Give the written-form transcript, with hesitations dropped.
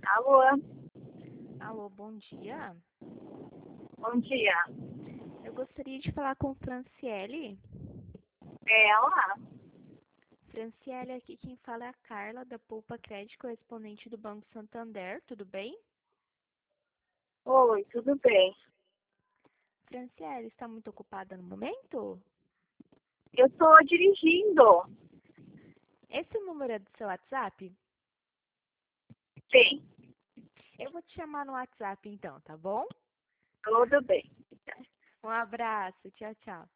Alô, Alô, bom dia. bom dia. Eu gostaria de falar com Franciele. É ela? Franciele, aqui quem fala é a Carla, da Poupa Crédito, correspondente do Banco Santander, tudo bem? Oi, tudo bem? Franciele, está muito ocupada no momento? Eu estou dirigindo. Esse número é do seu WhatsApp? Sim, Eu vou te chamar no WhatsApp então, tá bom? tudo bem. Um abraço, tchau, tchau.